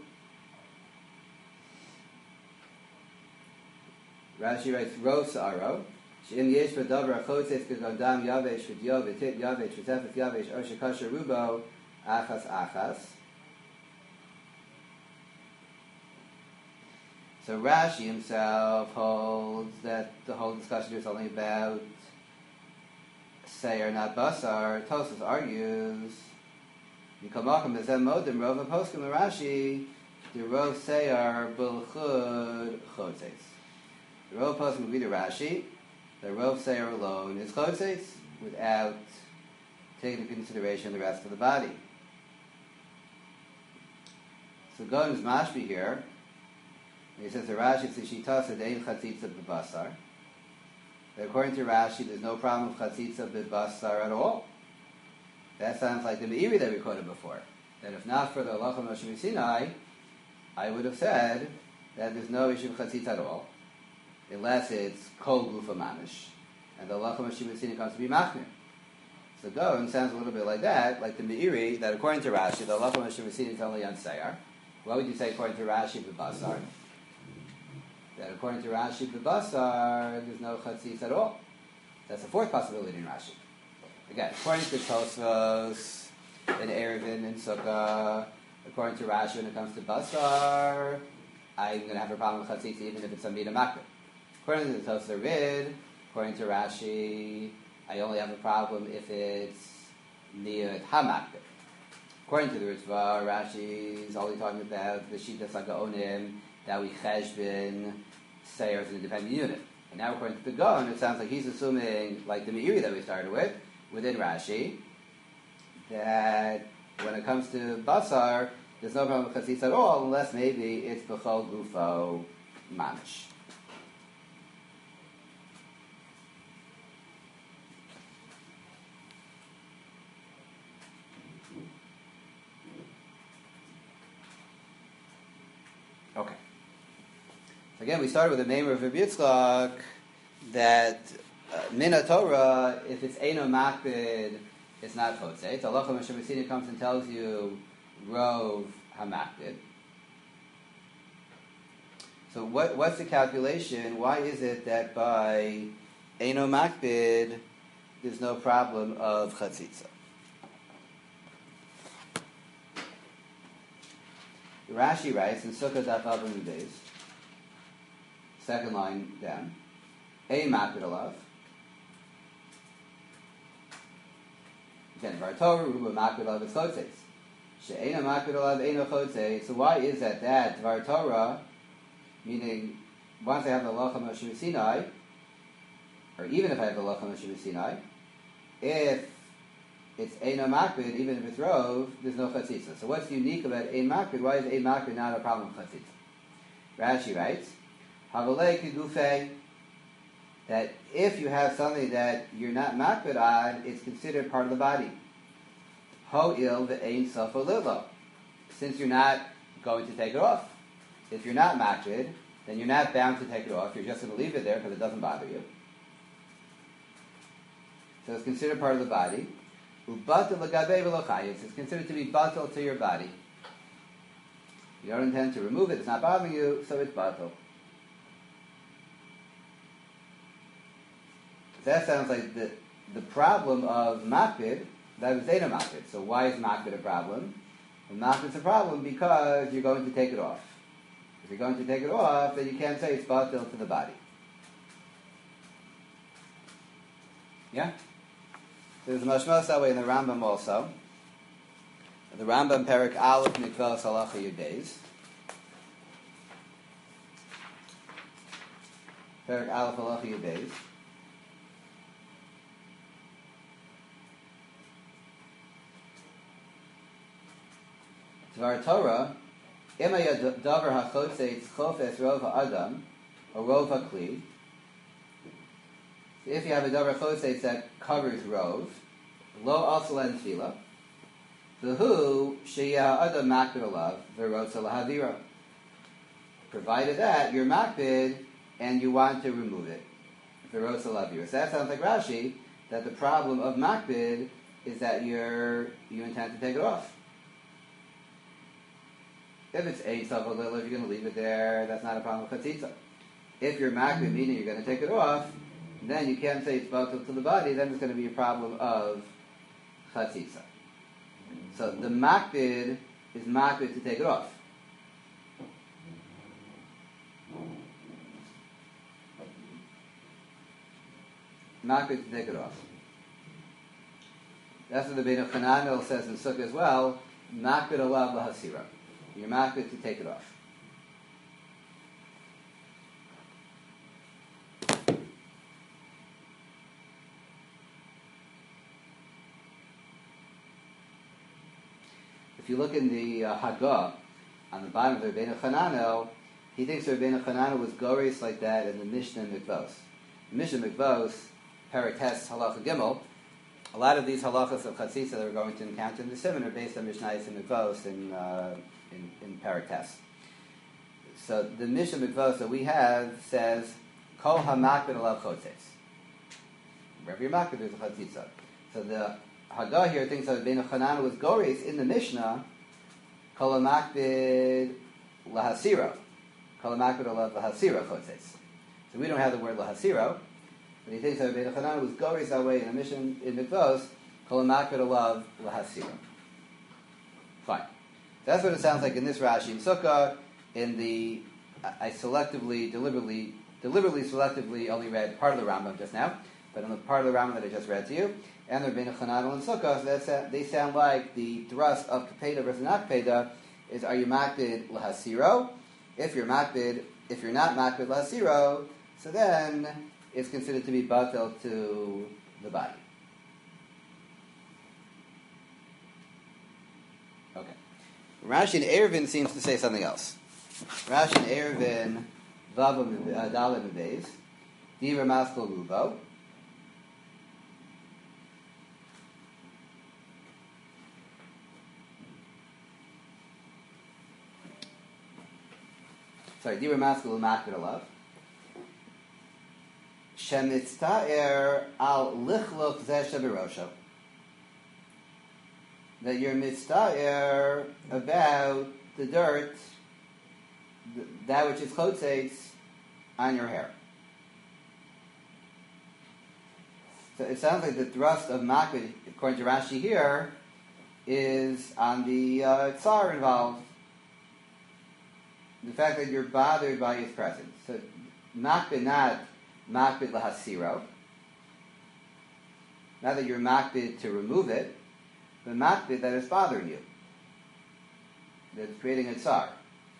A: Rashi writes Rov Sa'aro She'im yesh v'davar achotzes k'gandam yavesh v'diyo v'tit yavesh v'tefet yavesh or shekasher rubo achas achas. So Rashi himself holds that the whole discussion is only about Seir, not Basar. Tosfos argues Nikamachim bezem modim rov poskim Rashi the rov Seir b'lchud chotzes. The rov poskim would be the Rashi. The Rov Seir alone is chotzes without taking into consideration the rest of the body. So Gon is mashbi here He says, Rashi Tzishitasa Dein Chatzitza B'Basar. According to Rashi, there's no problem with Chatzitza B'Basar at all. That sounds like the Meiri that we quoted before. That if not for the Halacha Moshe Sinai, I would have said that there's no issue with Chatzitza at all, unless it's Kol Gufa Mamish, and the Halacha Moshe Sinai comes to be Machmir. So Gon sounds a little bit like that, like the Meiri, that according to Rashi, the Halacha Moshe Sinai is only on Seyar. What would you say according to Rashi B'Basar? That according to Rashi B'Basar, there's no Chatzitza at all. That's the fourth possibility in Rashi. Again, according to Tosfos, and Erevin, and Sukkah, according to Rashi, when it comes to Basar, I'm going to have a problem with Chatzitza even if it's a Mida Makbid. According to the Tosfos Rid, according to Rashi, I only have a problem if it's Niyat HaMakbid. According to the Ritva, Rashi is only talking about the Shita Sagaonim, that we cheshbin Seir as an independent unit. And now according to the Gon, it sounds like he's assuming, like the Meiri that we started with, within Rashi, that when it comes to Basar, there's no problem with Chatzitza at all, unless maybe it's B'chol Gufo Mamish. Okay. So again, we started with the Meimer of Rabbi Yitzchak that uh, Min Torah, if it's Eino Makbid, it's not Chotzei. So Allah Moshe comes and tells you Rov HaMakbid. So what, what's the calculation? Why is it that by Eino Makbid there's no problem of Chatzitza? Rashi writes in Sukkah Daf Avim Beis, second line down, Ein Makbid Alav. Again, Vartorah Ruba Makbid Alav is Chotzeis. She'eina Makbid Alav Eino Chotzeis. So why is that that Vartorah, meaning once I have the Halacha Moshe Sinai, or even if I have the Halacha Moshe Sinai, if it's Eino Makbid, even if it's Rov, there's no Chatzitza. So what's unique about Ein Makbid? Why is Ein Makbid not a problem with Chatzitza? Rashi writes, Havalei Kegufei, that if you have something that you're not Makbid on, it's considered part of the body. Ho'il ve'ein sofo lilo. Since you're not going to take it off. If you're not Makbid, then you're not bound to take it off. You're just going to leave it there because it doesn't bother you. So it's considered part of the body. It's considered to be batal to your body. You don't intend to remove it, it's not bothering you, so it's batal. That sounds like the the problem of makbid, that is Eino Makbid. So why is makbid a problem? Well, makbid's a problem because you're going to take it off. If you're going to take it off, then you can't say it's batal to the body. Yeah? There's a mashmos that way in the Rambam also. The Rambam Perik Aleph Mikvelas Halacha Yudeis. Perik Aleph Halacha Yudeis. Tvar Torah, Ima Yadavar HaChotzeitz Chofes Rov HaAdam, or Rov HaKli. If you have a davar chotzeitz that covers rov, lo also len tefila, the who sheyah adam makbid alav v'rotza lahavira. Provided that you're makbid and you want to remove it, v'rotza lahavira. So that sounds like Rashi that the problem of makbid is that you're you intend to take it off. If it's eight safal lil, if you're going to leave it there, that's not a problem with chatzitza. If you're makbid, meaning you're going to take it off, then you can't say it's batal to the body, then it's going to be a problem of chatzitza. So the makbid is makbid to take it off. Makbid to take it off. That's what the Bein Chananel says in Sukkah as well, makbid alav lahasira. You're makbid to take it off. If you look in the uh, Haggah, on the bottom of the Bein Chananel, he thinks Rabbeinu Chanana was goris like that in the Mishnah Mikvos. The Mishnah Mikvos, Parates Halacha Gimel, a lot of these halachas of Chatzitza that we're going to encounter in the Simon are based on Mishnayos and Mikvos in, uh, in, in Parates. So the Mishnah Mikvos that we have says, Kol HaMakbid Alav Chotzes. Wherever you're makbid, there's a Chatzitza. So the Haggah here thinks that Rabbeinu Chanana was goris in the Mishnah, Kol HaMakbid Lahasiro. Kol HaMakbid Alav Lahasiro Chotzes. So we don't have the word Lahasiro, but he thinks that Rabbeinu Chanana was goris that way in the Mishnah in Mikvos, Kol HaMakbid Alav Lahasiro. Fine. That's what it sounds like in this Rashi in Sukkah. In the, I selectively, deliberately, deliberately, selectively only read part of the Rambam just now, but in the part of the Rambam that I just read to you, and the Rabbeinu Chananel and Sukkah, so they sound like the thrust of Kapeda versus not Kapeda is, are you makbid lahasiro? If you're makbid, if you're not makbid lahasiro, so then it's considered to be batel to the body. Okay. Rashi and Eruvin seems to say something else. Rashi and Eruvin, Vavam Dalim Beis, Diva Maskal Rubo. Sorry, Diva Maskal Umakbid Alav. Shemitztaer al Lichloch Zeh Shebirosho. That you're mitztaer about the dirt, that which is chotzeis, on your hair. So it sounds like the thrust of makbid, according to Rashi here, is on the uh, tsar involved. The fact that you're bothered by his presence. So makbid, not makbid lahasiro. Not that you're makbid to remove it, but makbid that is bothering you. That is creating a tsar.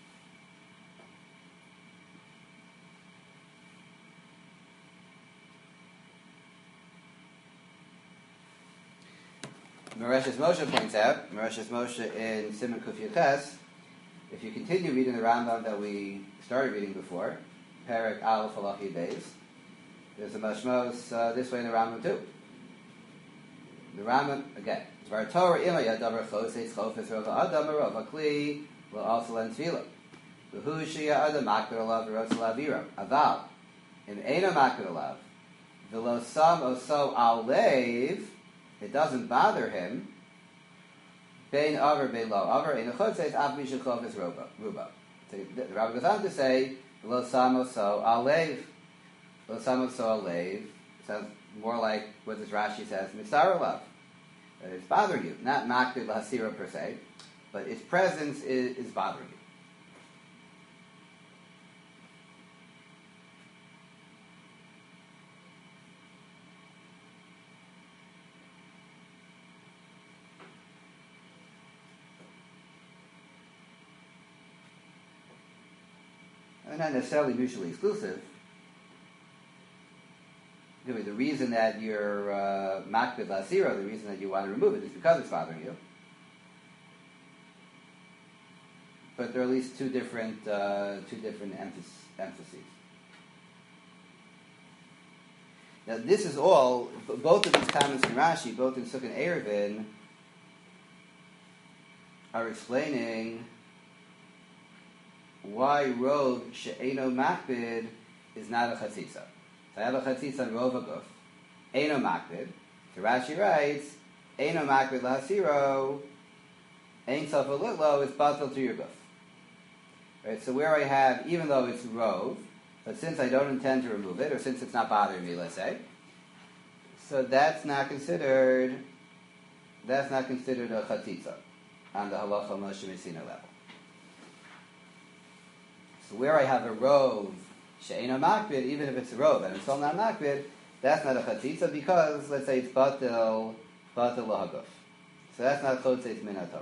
A: Mereshus Moshe points out, Mereshus Moshe in Siman Kuf Yuches, if you continue reading the Rambam that we started reading before, Perek Aleph Halach Beis, there's a mashmos uh, this way in the Rambam too. The Rambam, again, Dvar Torah Ima Yadavar Chosei Chofes Rova Adam Rova Kli Lo Also Len Tefillah V'hu Shia Adam Makbid Alav V'Rotz Lavira Aval Im Eina Makbid Alav V'Lo Sam Oso Al Leiv. It doesn't bother him. Bein Aver Bein Lo Aver Eina Chotzeis Av Misha Chofes Ruba. So the Rabbi goes on to say Lo Sam Oso Al Leiv. Lo Sam Oso Al Leiv sounds more like what this Rashi says, Mitzar Alav. That it's bothering you. Not Makbid Lahasira per se, but its presence is, is bothering you. And not necessarily mutually exclusive. The reason that you're uh, makbid lahasira, the reason that you want to remove it is because it's bothering you. But there are at least two different uh, two different emphasis, emphases. Now this is all, both of these comments in Rashi, both in Sukkah and Eruvin, are explaining why rov she'eno makbid is not a chatzitza. So I have a chatzitza on rov haguf. Eino makbid. So Rashi writes, Eino makbid lahasiro, ein sof litlo is batel to your guf. Right. So where I have, even though it's rov, but since I don't intend to remove it, or since it's not bothering me, let's say, so that's not considered. That's not considered a chatzitza on the halacha Moshe Messina level. So where I have a rov she'ena makbid, even if it's a rov and it's still not makbid, that's not a chatzitza because, let's say, it's batel batel lahaguf. So that's not chotzeis min haTorah.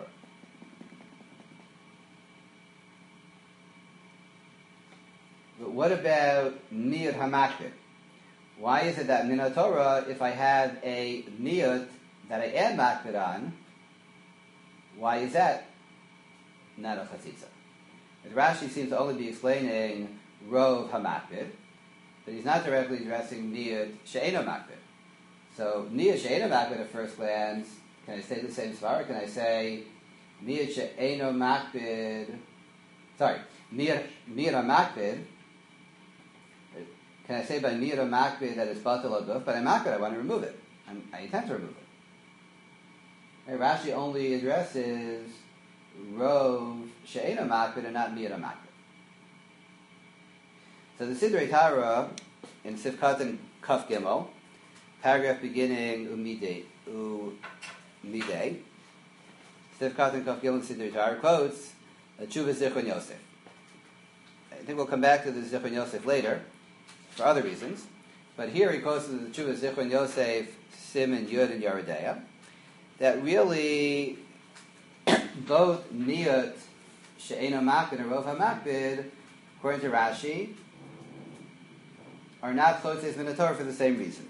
A: But what about niyut hamakbid? Why is it that min haTorah, if I have a niyut that I am makbid on, why is that not a chatzitza? But Rashi seems to only be explaining Rov HaMakbid, but he's not directly addressing Niyat She'eno Makbid. So Niyat She'eno Makbid at first glance, can I say the same svara? Can I say Niyat She'eno Makbid? Sorry, Niyat HaMakbid. Can I say by Niyat HaMakbid that it's batal aguf? But I'm makbid, I want to remove it. I'm, I intend to remove it. Right, Rashi only addresses Rov She'eno Makbid and not Niyat HaMakbid. So the Sidrei Torah in Sifkat and Kaf Gimel, paragraph beginning Umidei, Umidei, Sifkat and Kaf Gimel in Sidrei Torah quotes Tshuva Zichron Yosef. I think we'll come back to the Zichron Yosef later for other reasons, but here he quotes the Tshuva Zichron Yosef, Siman Yud and Yeridea, that really both Niyat She'eno Makbid and Rov HaMakbid, according to Rashi, are not Chotzeis Min HaTorah for the same reason.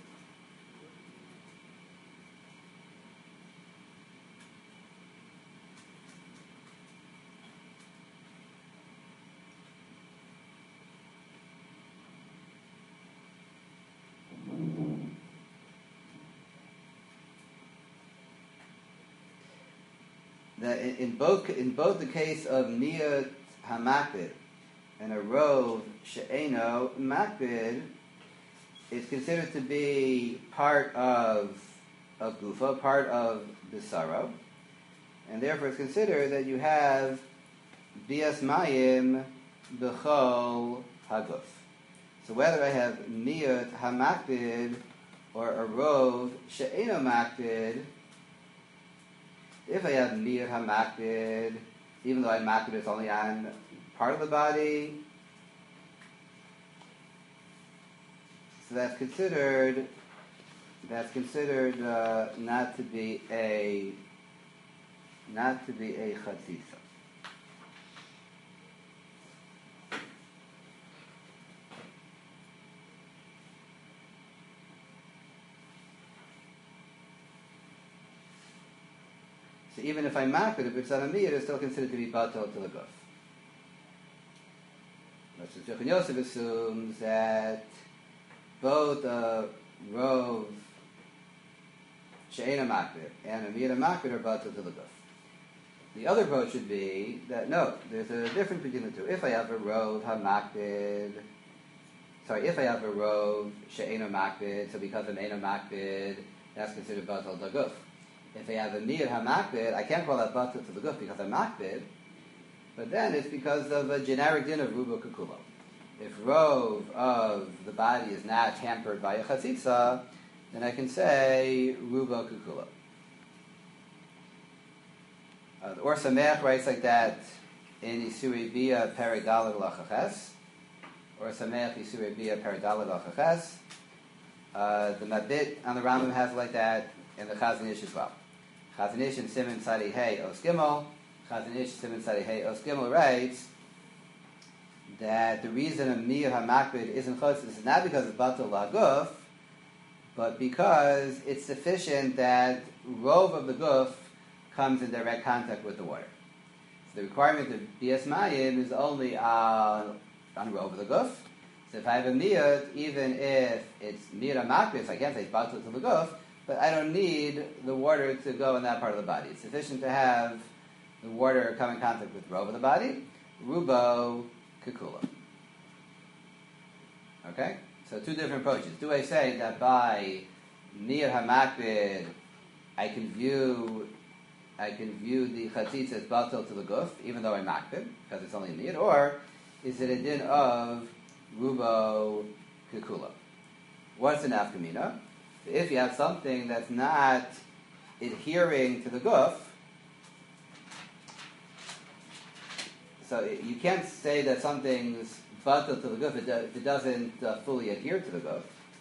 A: That in, in both in both the case of Niyat HaMakbid and a Rov She'eno Makbid, is considered to be part of of Gufa, part of Bisaro, and therefore it's considered that you have Bias Mayim B'chol Haguf. So whether I have Niyat HaMakbid or a Rov She'eno Makbid, if I have Niyat HaMakbid, even though I makbid is only on part of the body, so that's considered that's considered uh, not to be a not to be a chatzitza. So even if I makbid, if it's on a miyad, it's still considered to be batal to the guf. So Zichron Yosef assumes that both a Rov She'eno Makbid and a Niyat HaMakbid are batal to the guf. The other approach would be that no, there's a difference between the two. If I have a Rov HaMakbid, sorry, if I have a Rov She'eno Makbid, so because of Eno Makbid, that's considered batal to the guf. If I have a Niyat HaMakbid, I can't call that batal to the guf because I'm makbid, but then it's because of a generic din of rubo kukulo. If rov of the body is not hampered by a chatzitza, then I can say rubo kukulo. Uh, the Or Sameach writes like that in Isurei Bia Perek Daled Lachaches. Or Sameach Isurei Bia Perek Daled Lachaches. Uh, the Mabit on the Rambam has it like that, and the Chazon Ish as well. Chazon Ish in Siman Tzadi Hey Os Gimel, Chazon Ish Siman Tzadi Hey Os Gimel writes that the reason a Niyat HaMakbid isn't chotz is not because it's batal laguf, but because it's sufficient that rov of the guf comes in direct contact with the water. So the requirement of Bias Mayim is only on, on rov of the guf. So if I have a niyat, even if it's Niyat HaMakbid, so I can't say it's batal to the guf, but I don't need the water to go in that part of the body. It's sufficient to have the water come in contact with rov of the body, rubo kikula. Okay? So two different approaches. Do I say that by Niyat HaMakbid I can view I can view the chatzitza as batal to the guf, even though I'm makbid, because it's only a niyat, or is it a din of rubo kikula? What's an afkamina? If you have something that's not adhering to the guf, so you can't say that something's batal to the guf if it doesn't uh, fully adhere to the guf.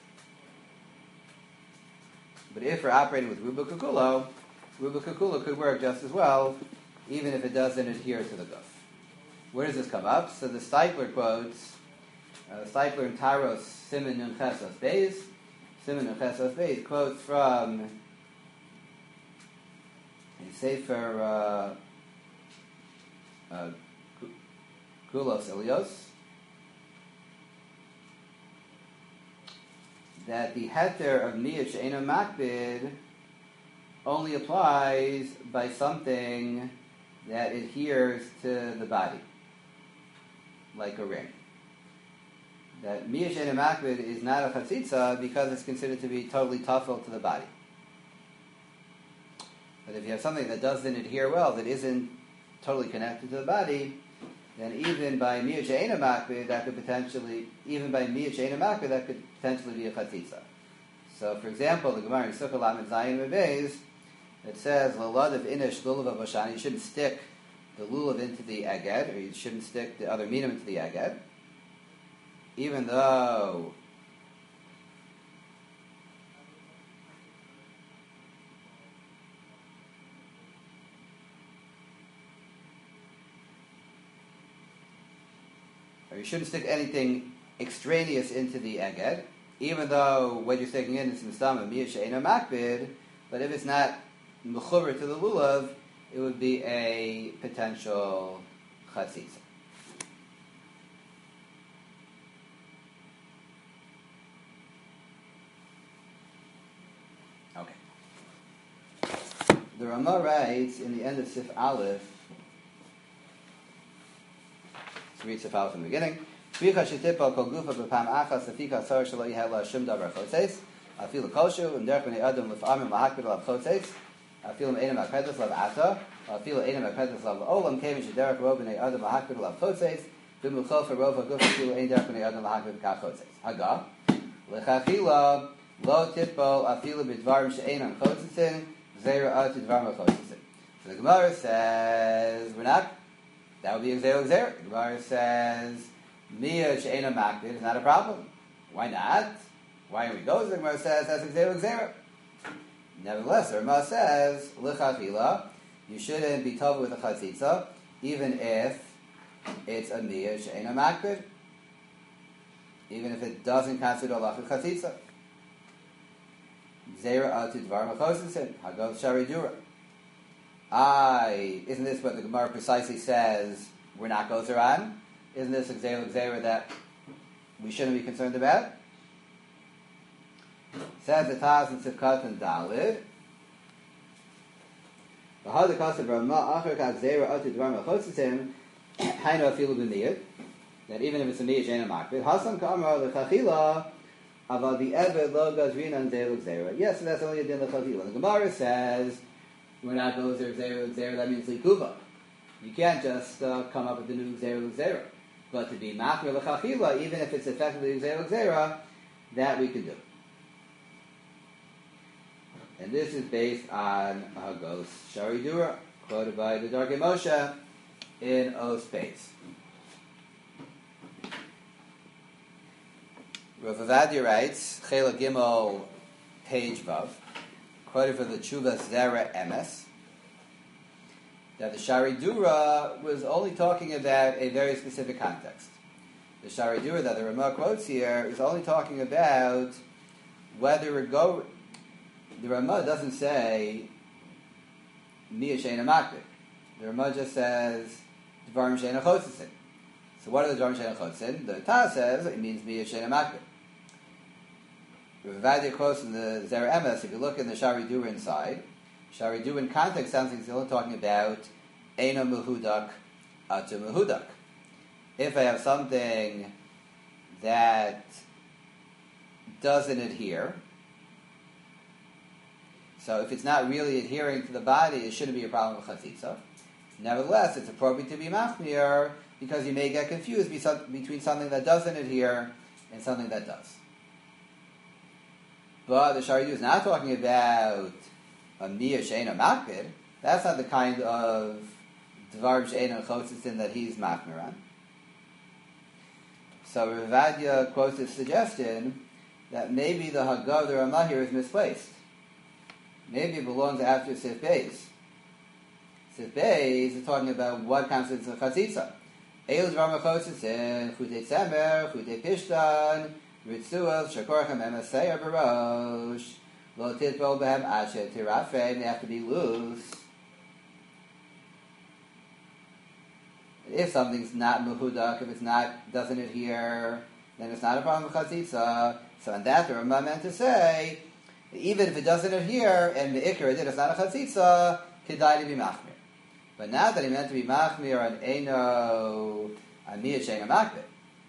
A: But if we're operating with rubo kikulo, rubo kikulo could work just as well, even if it doesn't adhere to the guf. Where does this come up? So the Steipler quotes, uh, the Steipler in Taros Siman Nun Chesos Beis, Siman Nun Chesos Beis quotes from a Sefer uh, uh, Kulos Ilios, that the heter of Miyah She'ena Makbid only applies by something that adheres to the body, like a ring. That Miyah She'ena Makbid is not a chatzitza because it's considered to be totally tafel to the body. But if you have something that doesn't adhere well, that isn't totally connected to the body, then even by Miyah She'ena Makbid, that could potentially, even by Miyah She'ena Makbid, that could potentially be a chatzitza. So, for example, the Gemara in Sukkah Lamed Zayin Mebeis, it says, Lalad of Inish Lulav Avashani, you shouldn't stick the lulav into the eged, or you shouldn't stick the other minim into the eged, even though or you shouldn't stick anything extraneous into the eged, even though what you're sticking in is mistama Miyah She'ena Makbid, but if it's not mechuber to the lulav, it would be a potential chatzitza. Okay. The Ramah writes in the end of Sif Aleph, let's read Sif Aleph in the beginning. Tvicha shetipa kol gufa b'pam achas afika sar shelo yihel la shum davar chotzeis afilu koshu and derech b'nei adam l'famim lahakbid alav chotzeis afilu einam akredes lav ata afilu einam akredes lav olam kevin shederech ro b'nei adam lahakbid alav chotzeis v'muchol for rov haguf afilu ein derech b'nei adam lahakbid kach chotzeis haga l'chachila lo tipol afilu b'dvarim she'einam chotzeisin zera ati dvarim chotzeisin. So the Gemara says we're not. That would be a zera zera. The Gemara says Miyah She'ena Makbid is not a problem. Why not? Why are we going? The Gemara says that's Xera Xera. Nevertheless, the Ramah says L'chachila, you shouldn't be told with a chatzitza, even if it's a Miyah She'ena Makbid, even if it doesn't constitute a lach chatzitza. Xera atu dvar machosin hagov sharidura. I isn't this what the Gemara precisely says? We're not gozer on. Isn't this Xera Xera that we shouldn't be concerned about? Says the Taz in Sivkat and Dalid. V'had ha'kasav Ramah achar kach Xera atu dvar machosin hainu afilu b'miyad. That even if it's a Miyah She'ena Makbid, Hasan Kamar l'chachila aval the Eved lo gazrin on Xera Xera. Yes, so that's only a din l'chachila. The Gemara says we're not gozer Xera Xera. That means likuva. You can't just uh, come up with the new Xera Xera. But to be machmir l'chachila, even if it's effectively Xera Xera, that we can do. And this is based on Hagos Shari Dura, quoted by the Darkei Moshe in O space. Rav Avadia writes, Chela Gimel, page Vav, quoted from the Tshuva Zera Emes, that the Shari Dura was only talking about a very specific context. The Shari Dura that the Ramah quotes here is only talking about whether it go. The Ramah doesn't say Miyah She'ena Makbid. The Ramah just says Dvarim She'ena Chotzesin. So what are the Dvarim She'ena Chotzesin? The Taz says it means Miyah She'ena Makbid. Rav Avadia quotes in the Zera Emes, if you look in the Shari Dura inside, Shari Dura in context sounds like he's only talking about Eino Mehudak Atu Mehudak. If I have something that doesn't adhere, so if it's not really adhering to the body, it shouldn't be a problem with chatzitza. Nevertheless, it's appropriate to be machmir because you may get confused between something that doesn't adhere and something that does. But the Shari Dura is not talking about a Miyah She'ena Makbid. That's not the kind of Dvar She'ena Chotzesin that he's machmir on. So Rav Avadia quotes his suggestion that maybe the Haggadah of the Ramah here is misplaced. Maybe it belongs after Sif Beis. Sif Beis is talking about what constitutes a chatzitza. Eil Dvar Chotzesin, Chutei Tzemer, Chutei Pishtan, Ritzuel, Shekorchem, Emeseir Barosh, Lo Titbol Behem Asher Tirafei, they have to be loose. If something's not muhudak, if it's not doesn't adhere, then it's not a problem with chatzitza. So on that, the Rambam meant to say, even if it doesn't adhere and the ikar did it's not a chatzitza, kedai to be machmir. But now that he meant to be machmir on eno amiyah sheina makbid.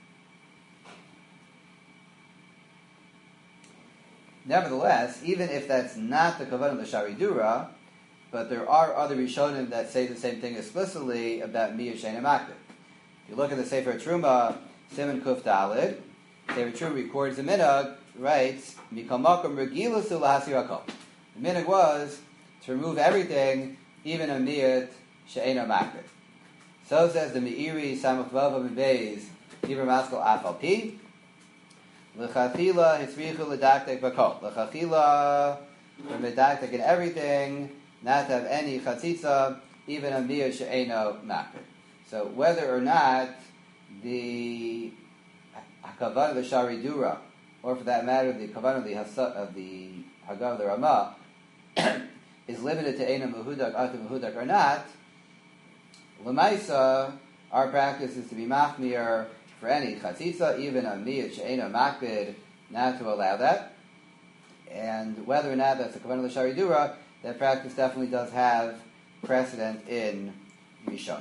A: Nevertheless, even if that's not the kavanah l'sharidura, but there are other Rishonim that say the same thing explicitly about miyah sheina makbid. If you look at the Sefer Truma, Simon Kuf Dalid, Sefer Truma records the minhag, writes, Mikol makom regilas lahasir hakol. The minhag was to remove everything, even a miyat she'ena makbid. So says the Meiri Samach Vav and Beis, Ibra Maskal Afal Pi, L'chachila hitzrichu l'daktek bakol. L'chachila, for medaktek in everything, not to have any chatzitza, even a miyat she'ena makbid. So whether or not the kavanah the sharidura, or for that matter the kavanah the hasa, of the hagav the Ramah, is limited to ena mehudak, atu mehudak or not, l'maisa, our practice is to be machmir for any chatzitza, even a miyat she'ena makbid, not to allow that. And whether or not that's a kavanah the sharidura, that practice definitely does have precedent in Rishonim.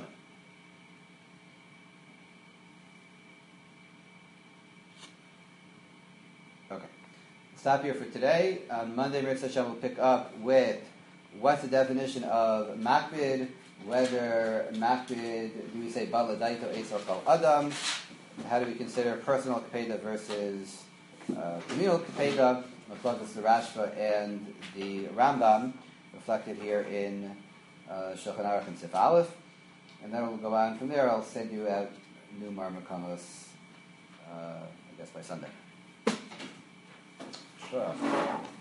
A: Okay. Stop here for today. On Monday, Mitzvah Hashem will pick up with what's the definition of makbid, whether makbid, do we say baladaito esor kol adam, how do we consider personal kapeda versus uh, communal kapeda, reflected the Rashba and the Rambam, reflected here in uh, Shulchan Aruch and Sif Aleph, and then we'll go on from there. I'll send you out new Marmakamos, uh, I guess by Sunday. Sure.